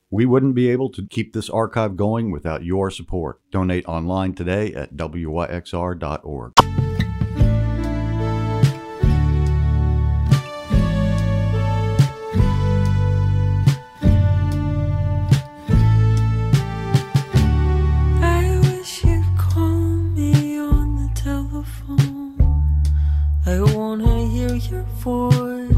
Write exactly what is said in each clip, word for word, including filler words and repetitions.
We wouldn't be able to keep this archive going without your support. Donate online today at W Y X R dot org. I wish you'd call me on the telephone. I wanna hear your voice,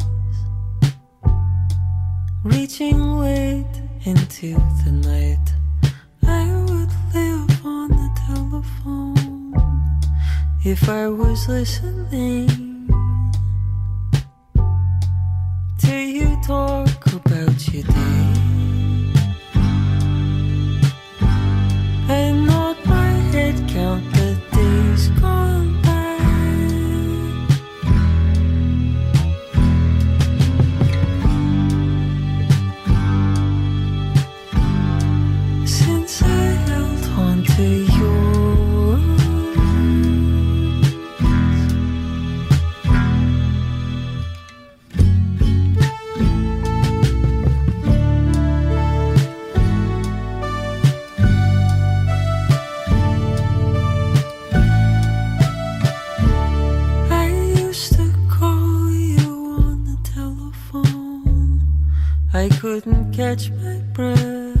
reaching late into the night. I would live on the telephone if I was listening to you talk about your day. I nod my head, count the days gone by. Since I held on to yours, I used to call you on the telephone. I couldn't catch my breath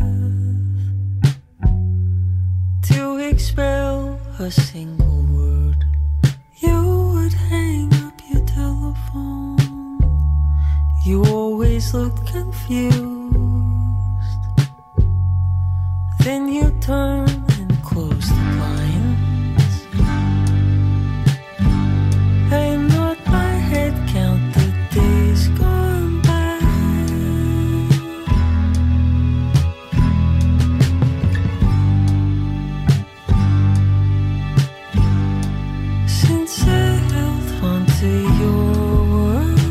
to expel a single word. You would hang up your telephone. You always looked confused. Then you turn and close the blinds. I nod my head, count the days gone by. Since I held on to your words,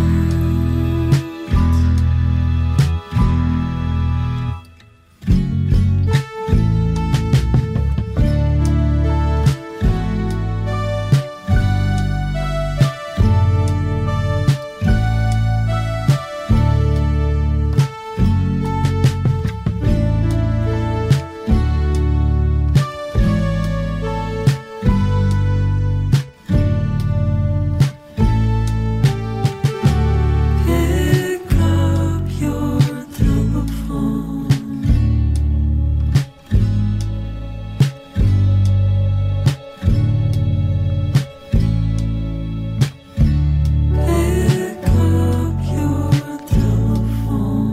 pick up your telephone. Pick up your telephone.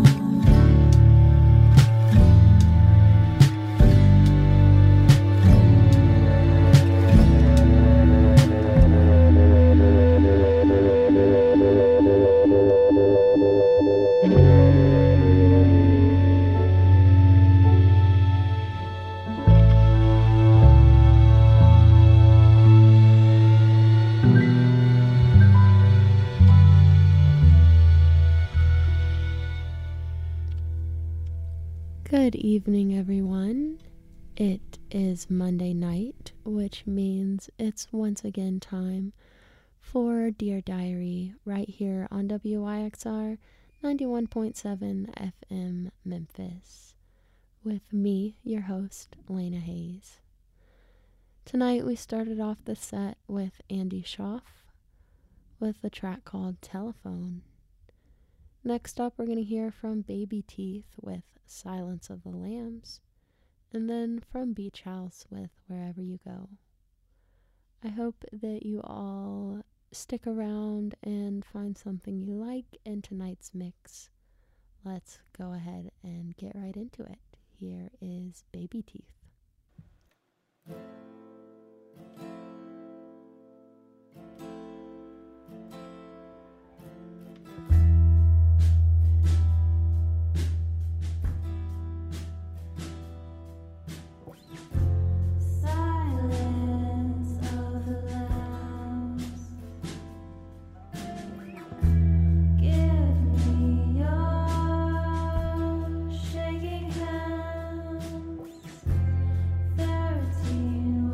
Good evening, everyone. It is Monday night, which means it's once again time for Dear Diary right here on W Y X R ninety-one point seven F M Memphis with me, your host, Lena Hayes. Tonight we started off the set with Andy Schaaf with a track called Telephone. Next up, we're going to hear from Baby Teeth with Silence of the Lambs, and then from Beach House with Wherever You Go. I hope that you all stick around and find something you like in tonight's mix. Let's go ahead and get right into it. Here is Baby Teeth. Silence of the lambs. Give me your shaking hands. Thirteen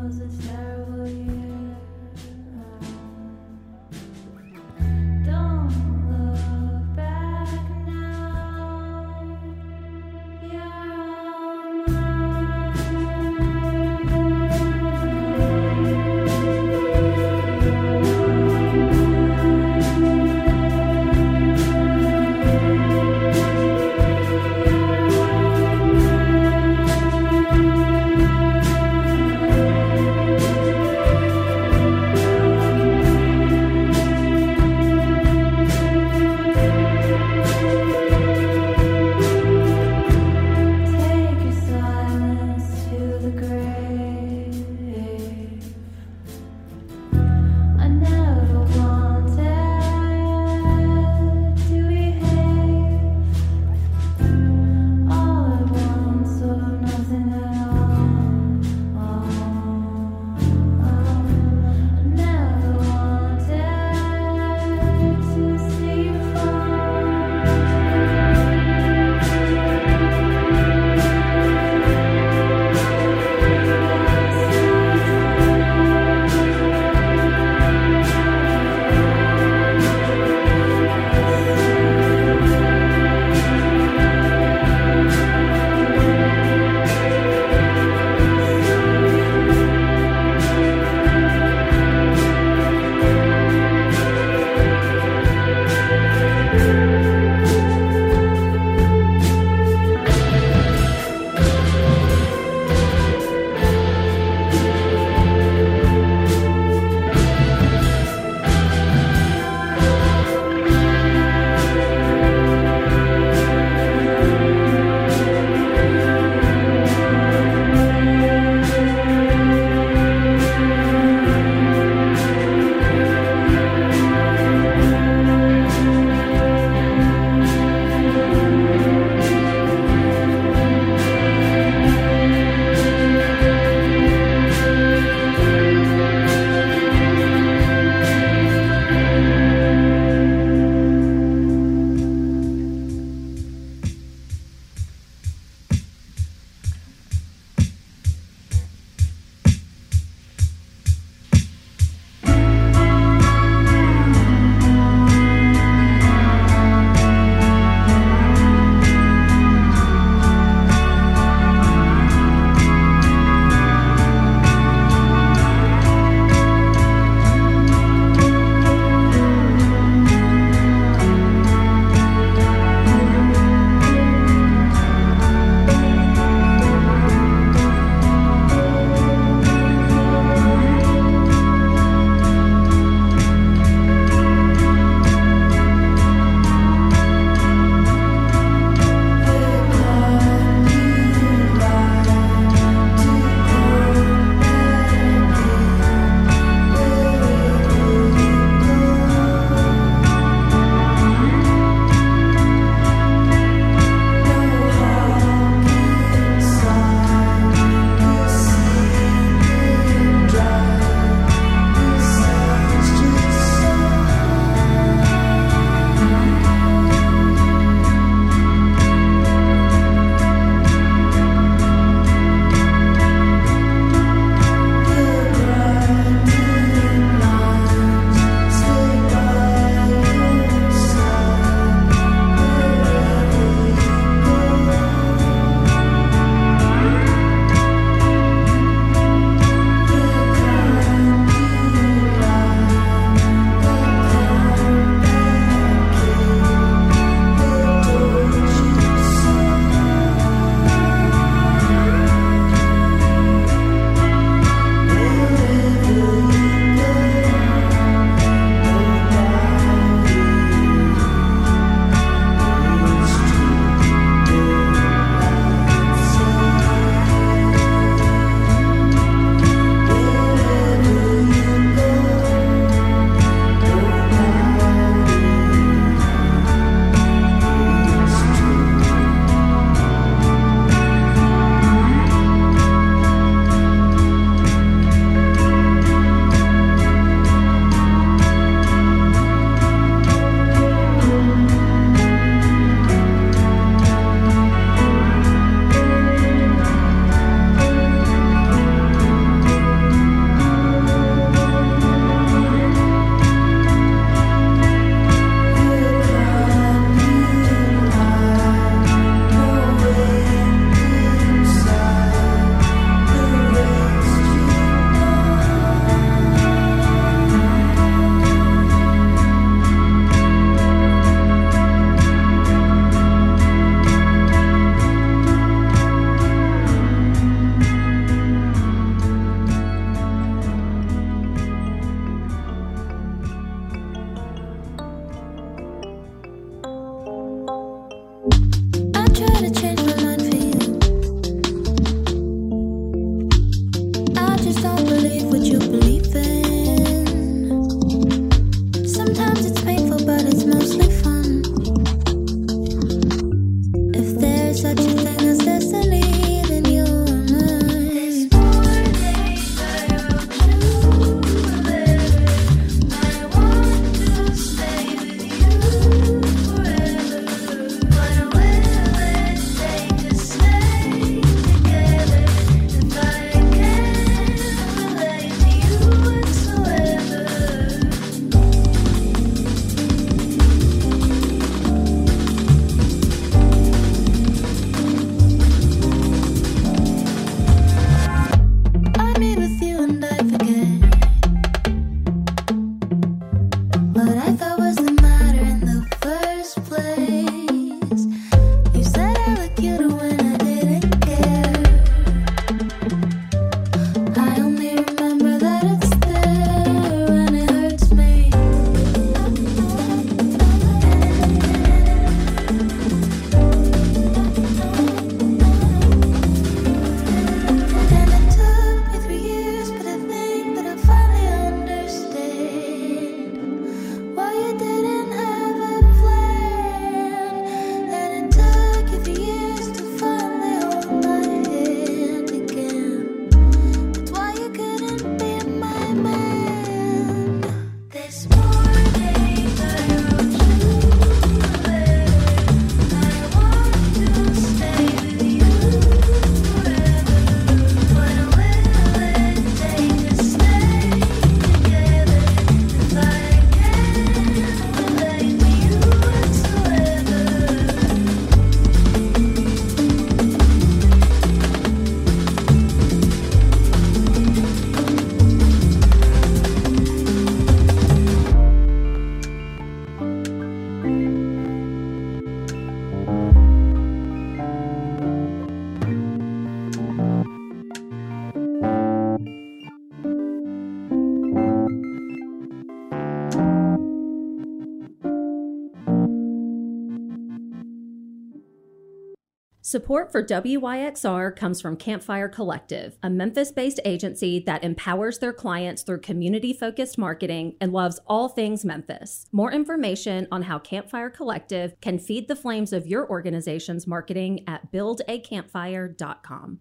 Support for W Y X R comes from Campfire Collective, a Memphis-based agency that empowers their clients through community-focused marketing and loves all things Memphis. More information on how Campfire Collective can feed the flames of your organization's marketing at build a campfire dot com.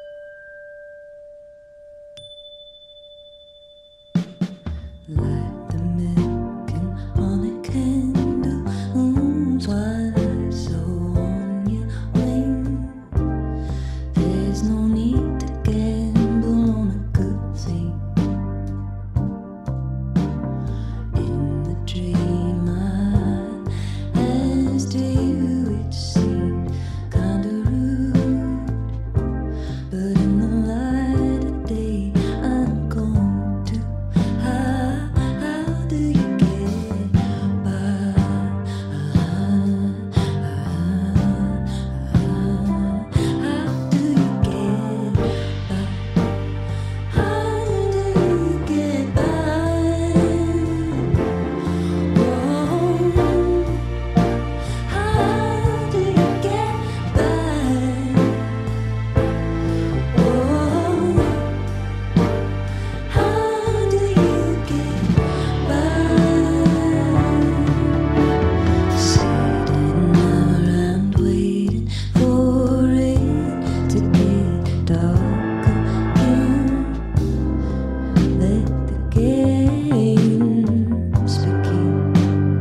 Light the milk and on a candle, mm, twilight so on your wing. There's no need to gamble on a good thing. In the dream I asked you, it seemed kinda rude, but in the light of day I'm going to. How, how do you get by? How do you get by? How do you get by? Whoa. How do you get by? Whoa. How do you get by? Sitting around waiting for it to get dark again. Let the games begin.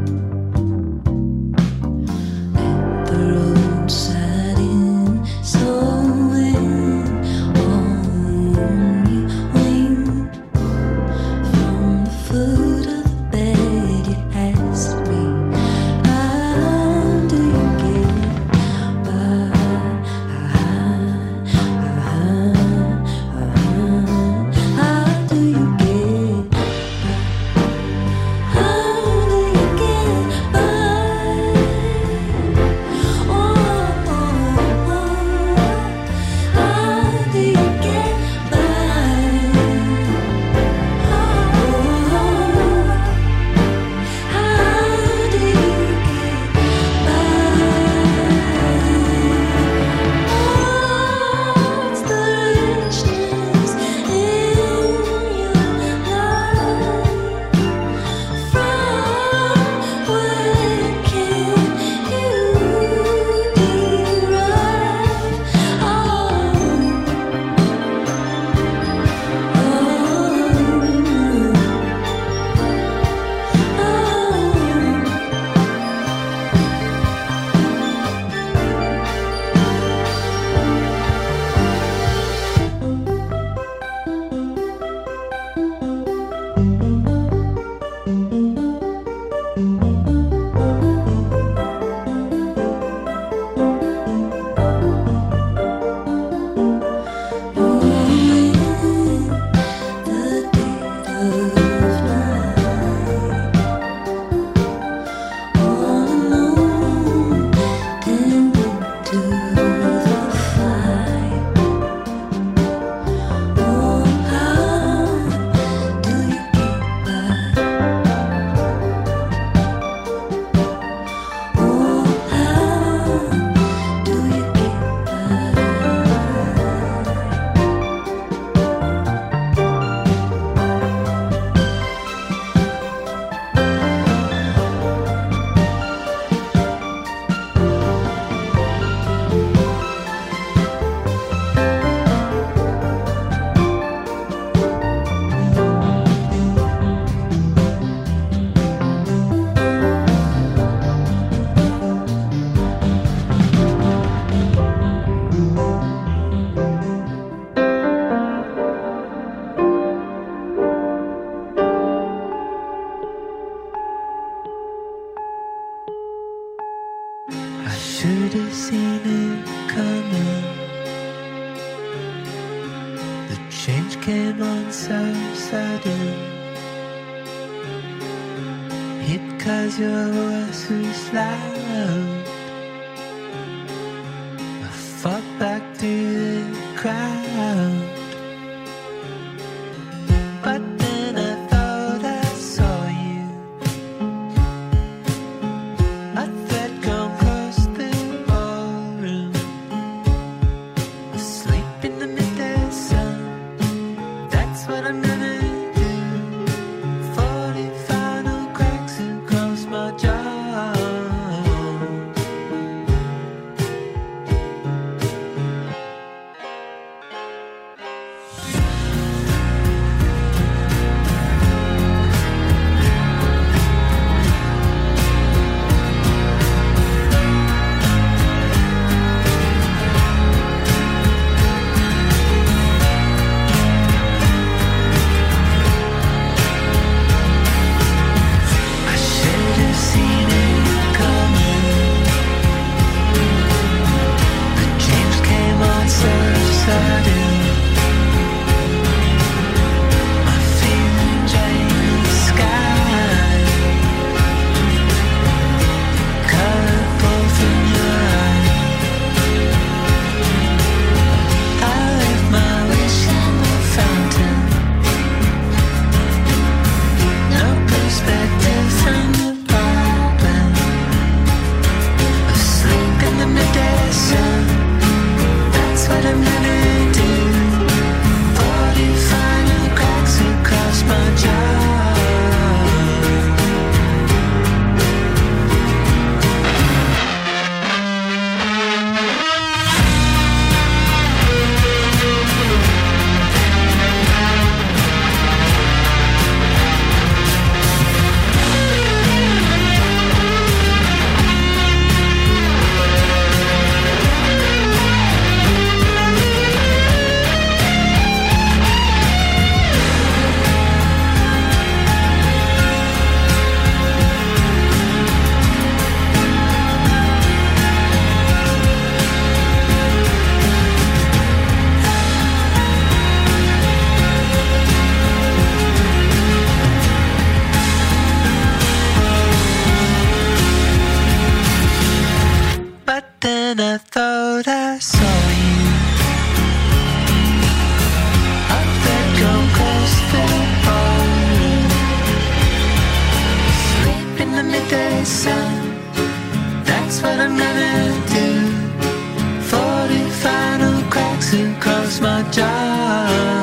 At the roadside inn, sewing on your wing. From the foot of the bed, you asked me, how do you get by? How do you get by? How do you get by? Oh, oh, oh. How do you get by? How do you get by? What's the richness in your life? From where can you derive? The dead of night, all alone, tending to the fire. Oh, how do you get by? Oh, how do you get by? I should have seen it coming. The change came on so sudden. Hit 'cause your voice was loud. I fought back through the crowd. But then I thought I saw you. A thread come across the ballroom. sun. That's what I'm gonna do. Forty final cracks across my jaw.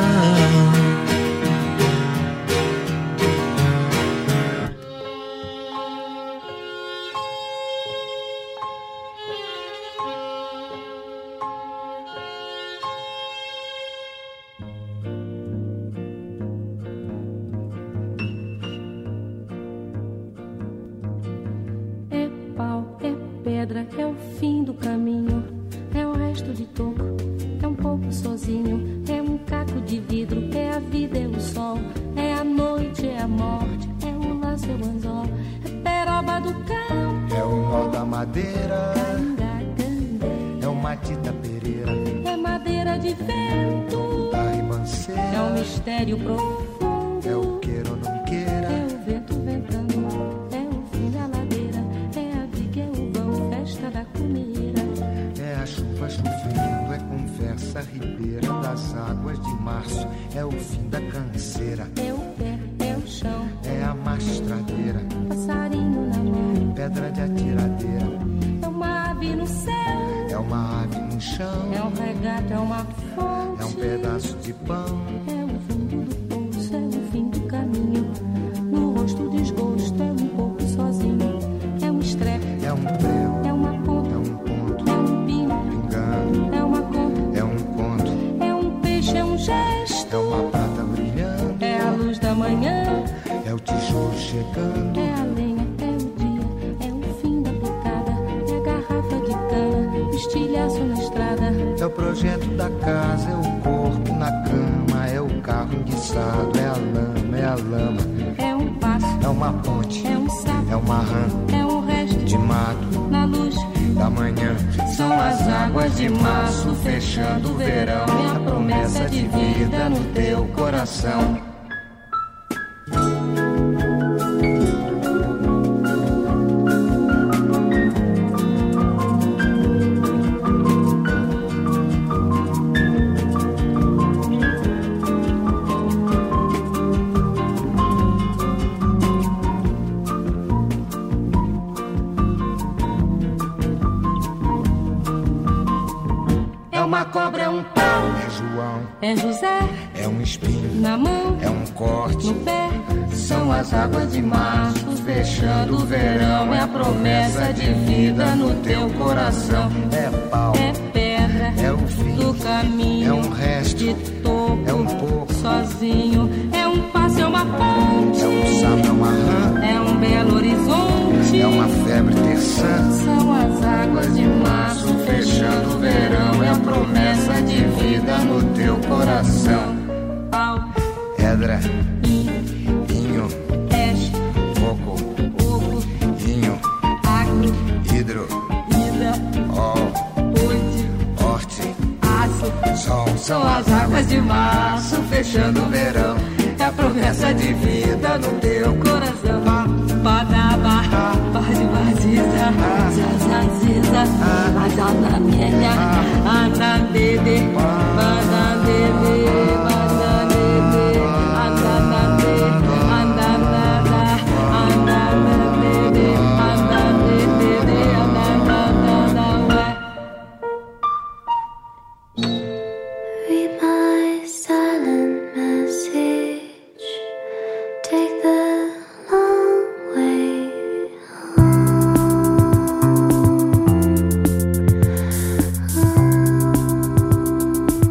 É o fim do caminho, é o resto de toco, é um pouco sozinho, é um caco de vidro, é a vida, é o sol, é a noite, é a morte, é o laço, é o anzol, é peroba do campo, é o nó da madeira, canga, canga, é o matita pereira, é madeira de vento, da ribanceira, é um mistério profundo, é o queira ou não queira, é o vento ventando, é o fim da ladeira, é a viga, é o vão, festa da cumeira, é a chuva chovendo, é conversa ribeira das águas de março, é o fim da canseira, é o pé, é o chão, é a mastradeira, passarinho na mão, pedra de atiradeira, é uma ave no céu, é uma ave no chão, é um regato, é uma fonte, é um pedaço de pão, é o fundo do poço, é o fim do caminho, no rosto desgosto, é um pouco sozinho, é um estrepe, é um prego, é uma ponta, é um ponto, é um pingo, pingando, é uma conta, é um conto, é um peixe, é um gesto, é uma prata brilhando, é a luz da manhã, é o tijolo chegando, é a lenha, é o dia, é o fim da picada, é a garrafa de cana, o estilhaço na estrada, é o projeto da casa, é o corpo na cama, é o carro enguiçado, é a lama, é a lama, é um passo, é uma ponte, é um sapo, é uma rã é um resto de mato, na luz da manhã, são as águas de março fechando o verão, é a promessa de vida no teu coração. Uma cobra, é um pau, é João, é José, é um espinho, na mão, é um corte, no pé, são as águas de março fechando o verão, é a promessa de vida no teu coração, é pau, é pedra, é o fim do caminho, é um resto, de toco, é um pouco, sozinho, é um passo, é uma ponte, é um sapo, é uma rã, é um belo horizonte, é uma febre terçã, são as águas de março fechando o verão, é a promessa de vida no teu coração. Pau, pedra, inho, inho, peixe, coco, oco, inho, acre, hidro, ida, ol, oite, horte, aço, sol, são as águas de março fechando o verão, é a promessa de vida no teu coração. Badaba, Badibaziza, Zazaziza, Adanamenya, Anandede, Banandede, Banandede, Andanade, Andanada, Andanadede, Andanedede, Andanadada. Read my silent message. Take the long way home.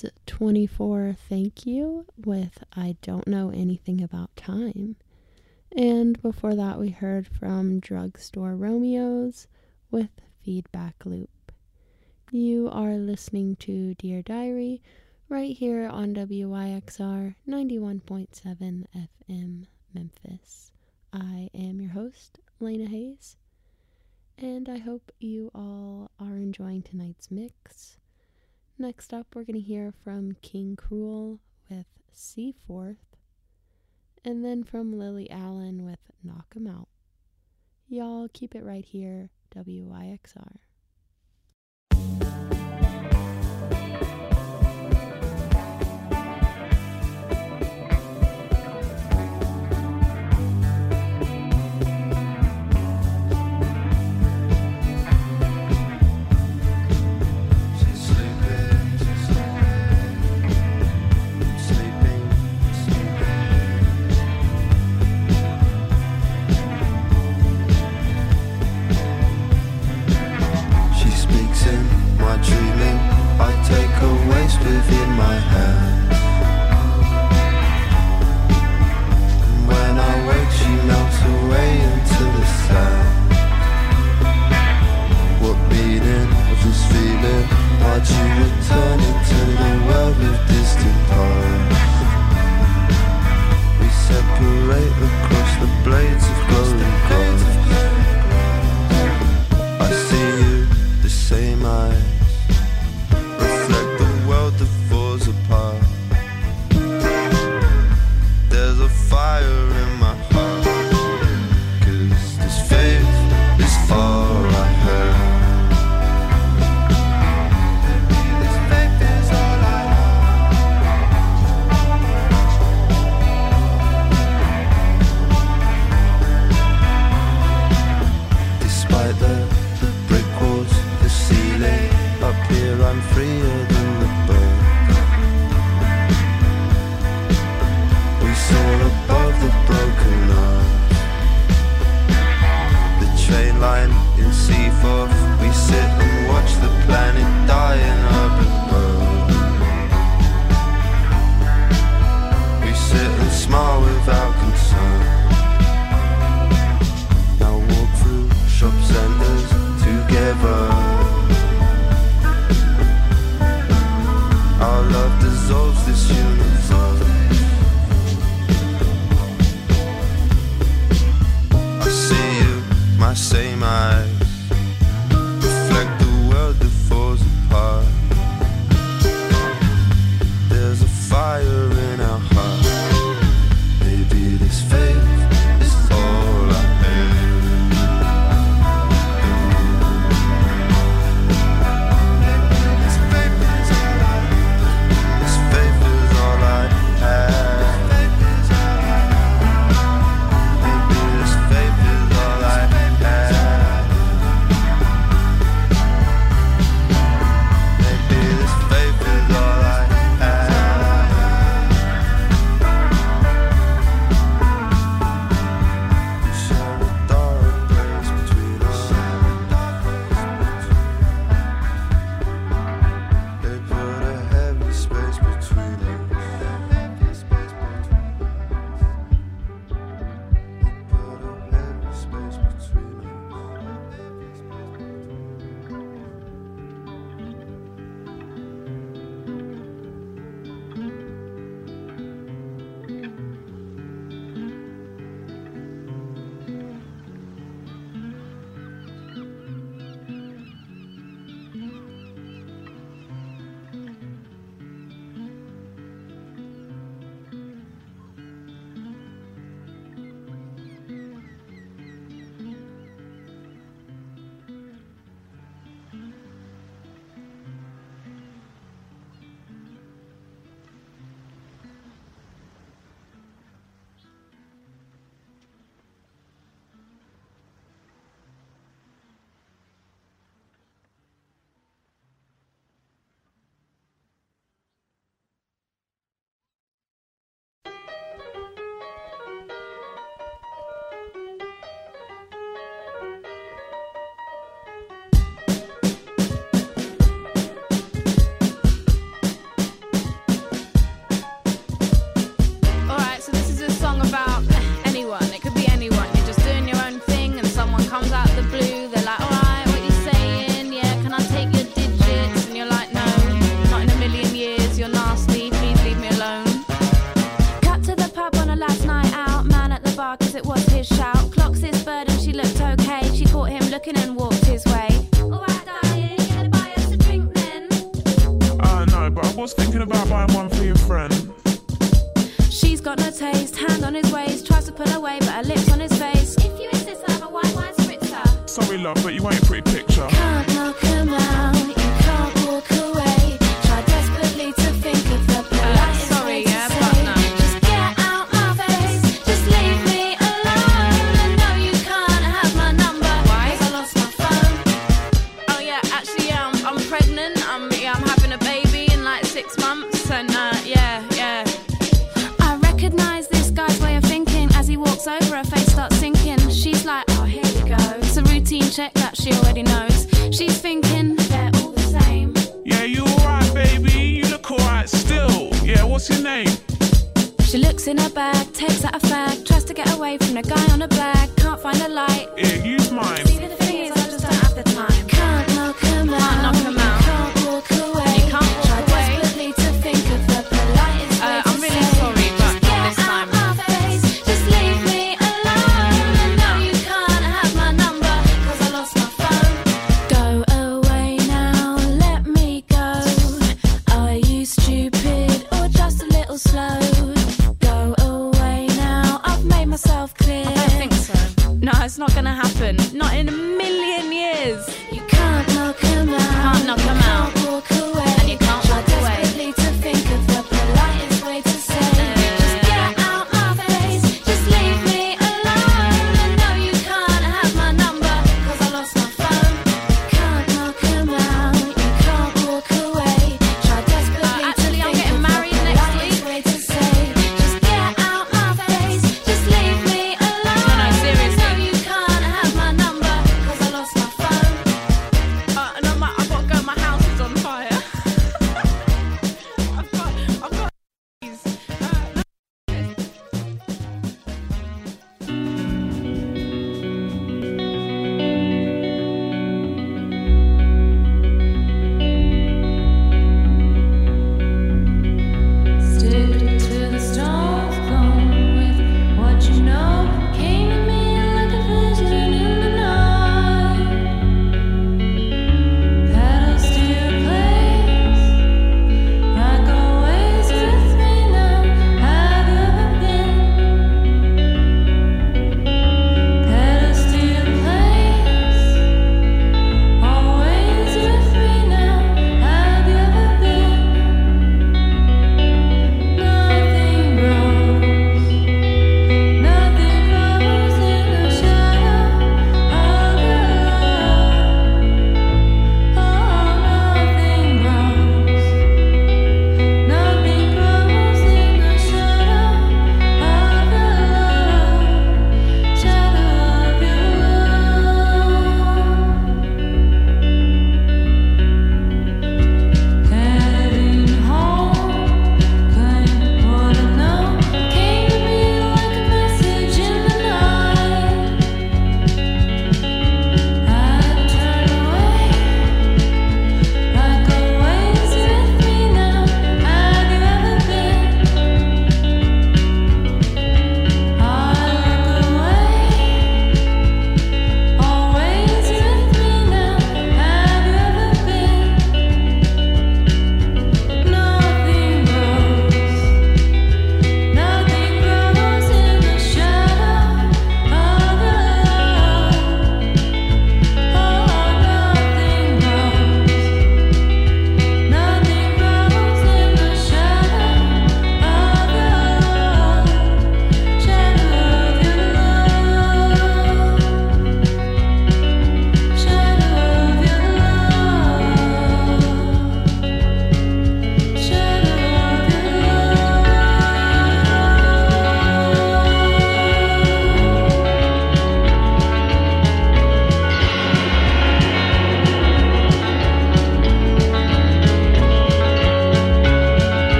was twenty-four Thank You with I Don't Know Anything About Time. And before that, we heard from Drugstore Romeos with Feedback Loop. You are listening to Dear Diary right here on W Y X R ninety-one point seven F M Memphis. I am your host, Lena Hayes, and I hope you all are enjoying tonight's mix. Next up, we're going to hear from King Cruel with Seaforth, and then from Lily Allen with Knock 'Em Out. Y'all keep it right here, W Y X R. Within my hands, and when I wake she melts away into the sand. What meaning of this feeling? Why'd you return into the world of distant past? We separate across the blades of glowing grass. I see you, the same eyes reflect the world that falls apart. There's a fire in my heart, 'cause this faith is all I have. This faith is all I have. Despite the, the brick walls, the ceiling, up here I'm freer than the bird. We soar above the broken arms. The train line in Seaforth, we sit and watch the planet die in urban world. We sit and smile without concern. Now walk through shop centres together. Our love dissolves this universe. I see you, my same eyes reflect the world that falls apart. There's a fire in our heart. Maybe this faith is all I have. Maybe this faith is all I have. sorry, love, but you ain't a pretty picture. Can't knock him out, you can't walk away. Try desperately to think of the politest Uh, sorry, way to yeah, say, but no. just get out my face, just leave me alone. I know you can't have my number, Why? 'cause I lost my phone. Oh yeah, actually, yeah, I'm, I'm pregnant. I'm yeah, I'm having a baby in like six months, and uh, yeah, yeah. I recognise this guy's way of thinking. As he walks over, her face starts sinking. She's like, oh, here we go. It's a routine check that she already knows. She's thinking, they're all the same. Yeah, you alright, baby? You look alright still. Yeah, what's your name? She looks in her bag, takes out a fag, tries to get away from the guy on the bag. Can't find a light. Yeah, use mine. See, the thing is, I just don't have the time. Can't knock him out. Can't knock him out. Can't walk away. You can't walk Try away. desperately to think of the politest way Uh, to I'm really say, sorry, but just not get this out time. my face, just leave me alone. I know you can't have my number, 'cause I lost my phone. Go away now, let me go. Are you stupid or just a little slow? Go away now, I've made myself clear. I don't think so. No, it's not gonna happen. Not in a million years. You can't knock him out. Can't knock him out. You can't walk away. And you can't Try walk away. desperately to think of the politest way to say, just get out my face, just leave me alone. I know you can't have my number, 'cause I lost my phone. Can't knock him out. You can't walk away. Try desperately Uh, actually, to I'm think getting of married the next politest week. way to say, just get out my face, just leave me alone. No, no, seriously. I know you can't have my number, 'cause I lost my phone. Uh, and I'm like, I've got to go. My house is on fire.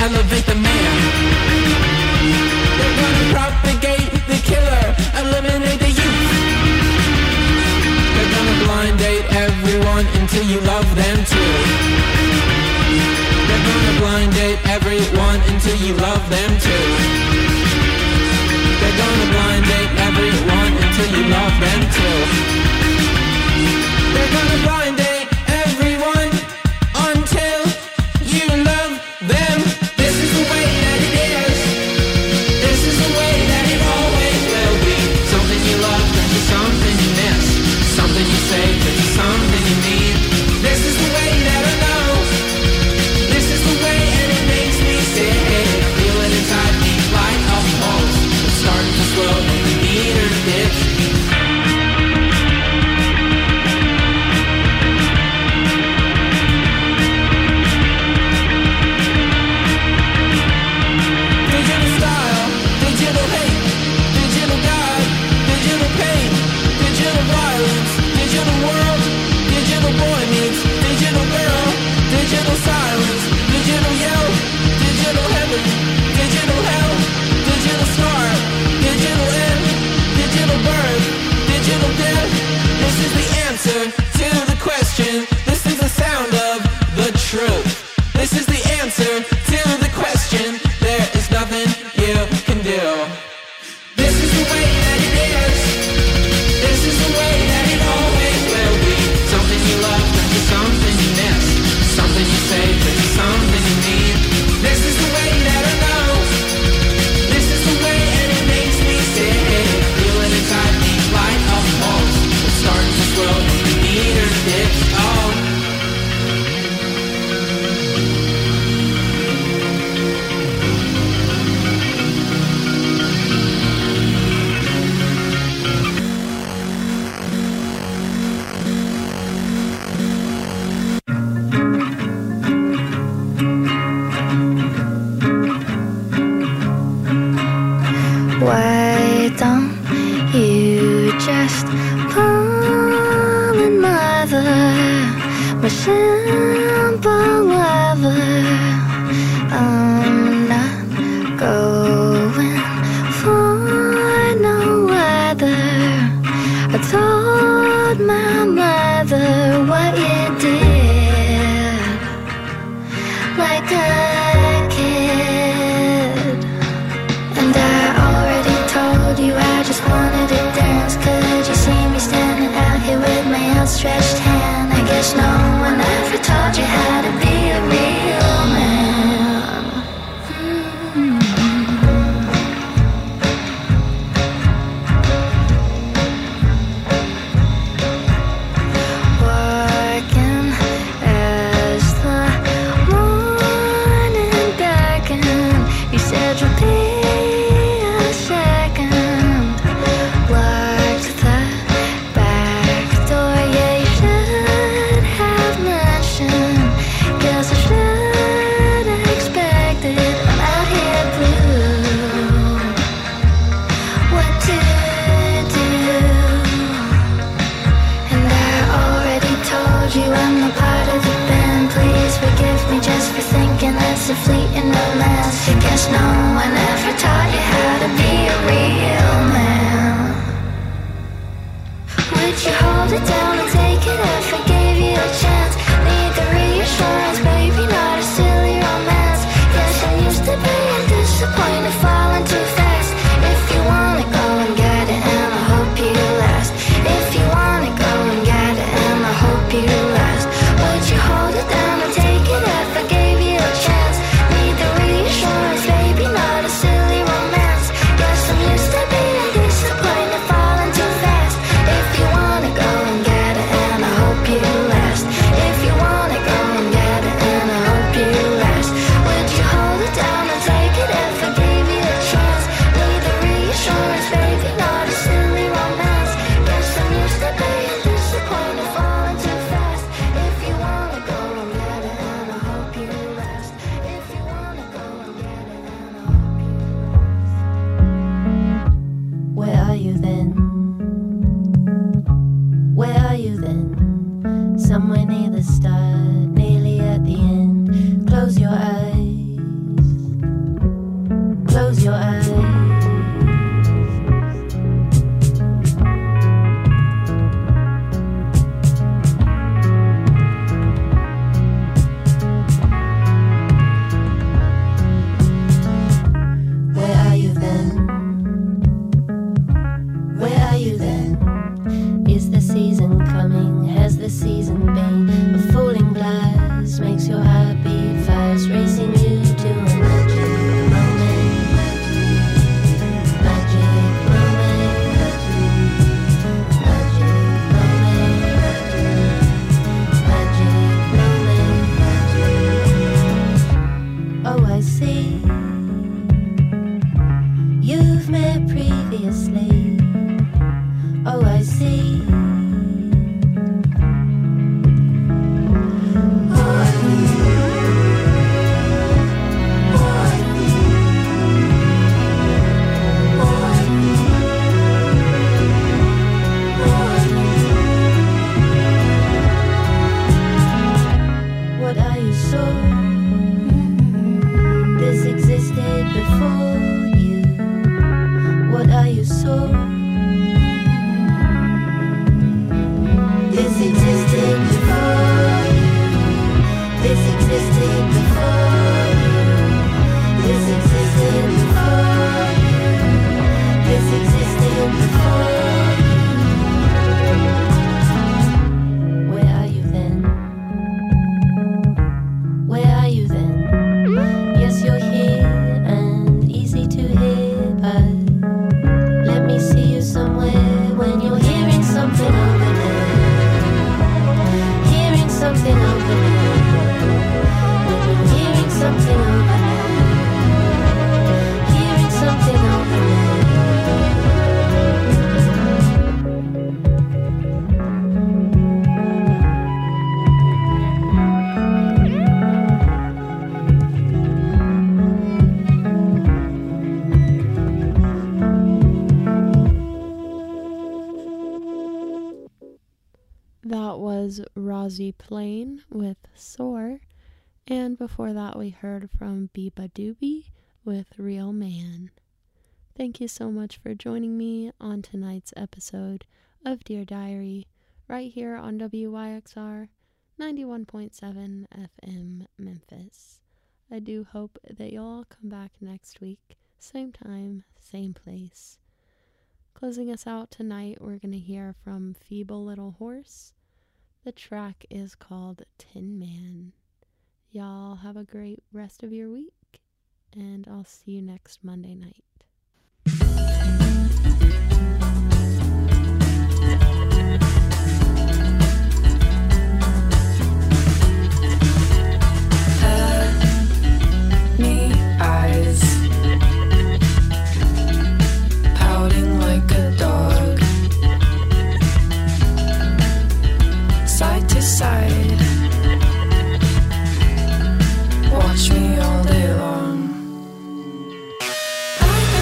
elevate the man. They're gonna propagate the killer, eliminate the youth. They're gonna blind date everyone until you love them too. They're gonna blind date everyone until you love them too. They're gonna blind date everyone until you love them too. They're gonna blind date everyone until you love them. This is the way that it is. This is the way that it always will be. Something you love turns to something you miss. Something you say turns to something you need. This is the way that I know. This is the way and it makes me sick. I feel it inside me like a pulse. It's starting to slow and the meter dips. Digital style, digital hate, digital God, digital pain, digital violence, digital world, digital boy meets digital girl, digital silence, digital yell, digital heaven, digital hell, digital start, digital end, digital birth, digital death. This is the answer to the question. This is the sound of the truth. This is the answer to the question. There is nothing you can do. This is the way that it is. This is the way that it always will be. Something you love turns to something you miss. Something you say turns to something you need. This is the way that I know. This is the way and it makes me sick. I feel it inside me like a pulse. It starts to slow and the meter dips. Oh. Why don't you just pull another, my simple lover? I'm not going for no weather. I told my mother what you did, like a kid. And I already told you I just wanted to dance. Could you see me standing out here with my outstretched hand? I guess no one ever taught you how to be a real man. Mm-hmm. Working as the morning beckoned, you said you'll be a second. Locked the back door, yeah, you should have mentioned. Guess I should have expected. I'm out here blue. What to do? And I already told you I'm a part of the band. Please forgive me just for thinking that's a fleeting romance. I guess no one ever taught you how to be a real man. Would you hold it down and take it if I gave you a chance? Need the reassurance, baby, not a silly romance. Yes, I'm used to being disappointed, falling too fast. If you wanna go and get it, and I hope you last. If you wanna go and get it, and I hope you last. Would you hold it down and take it if I gave you a chance? Need the reassurance, baby, not a silly romance. Yes, I'm used to being disappointed, falling too fast. If you wanna go and get it, and I hope you last. If you wanna go and get it, and I hope you last. Would you hold it down and take it if I gave you a chance? Need the reassurance, baby, not a silly romance. Yes, I'm used to being disappointed, falling too fast. If you wanna go and get it, and I hope you last. If you wanna go and get it, and I hope you last. Where are you then? Where are you then? Somewhere near the start, nearly at the end. Close your eyes. Oh, I see. What are you so? This existed before you. What are you so? This existed before you. This existed before you. This existed before you. This existed before you. Where are you then? Where are you then? Yes, you're here and easy to hear, but let me see you somewhere when you're hearing something over there. Hearing something over there. When you're hearing something over there. Hearing something over there. That was Rosie Plain with Soar, and before that we heard from Biba Doobie with Real Man. Thank you so much for joining me on tonight's episode of Dear Diary, right here on W Y X R ninety-one point seven F M Memphis. I do hope that you'll all come back next week, same time, same place. Closing us out tonight, we're going to hear from Feeble Little Horse. The track is called Tin Man. Y'all have a great rest of your week, and I'll see you next Monday night. Me eyes pouting like a dog, side to side, watch me all day long. I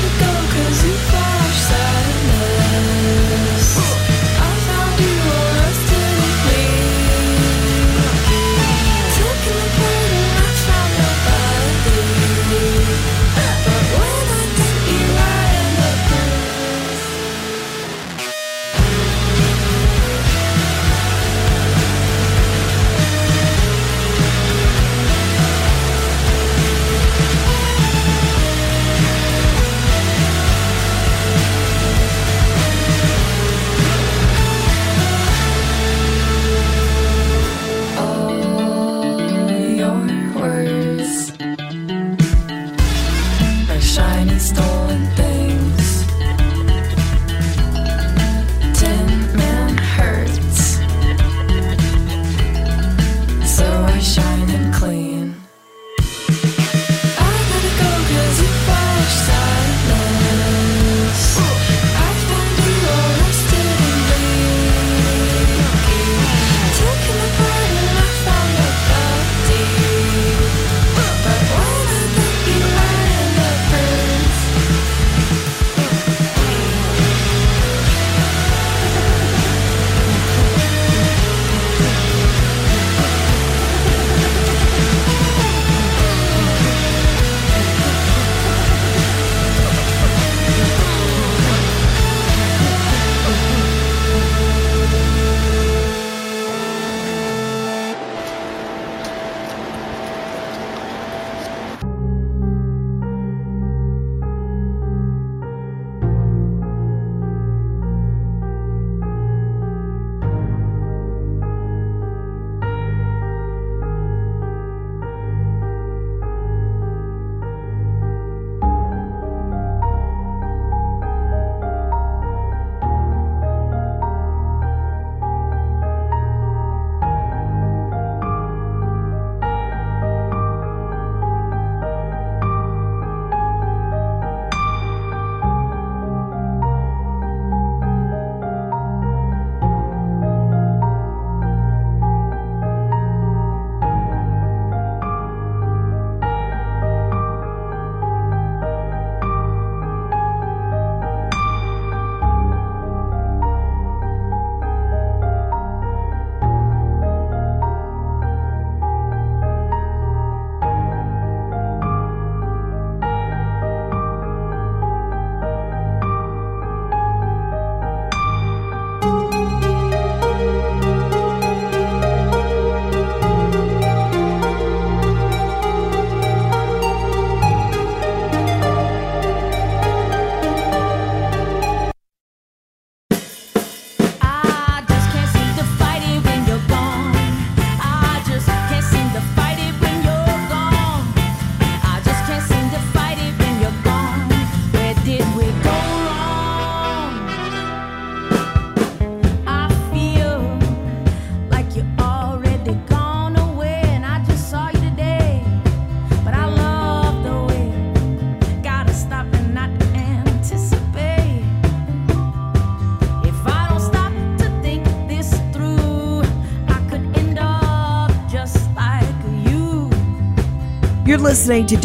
listening to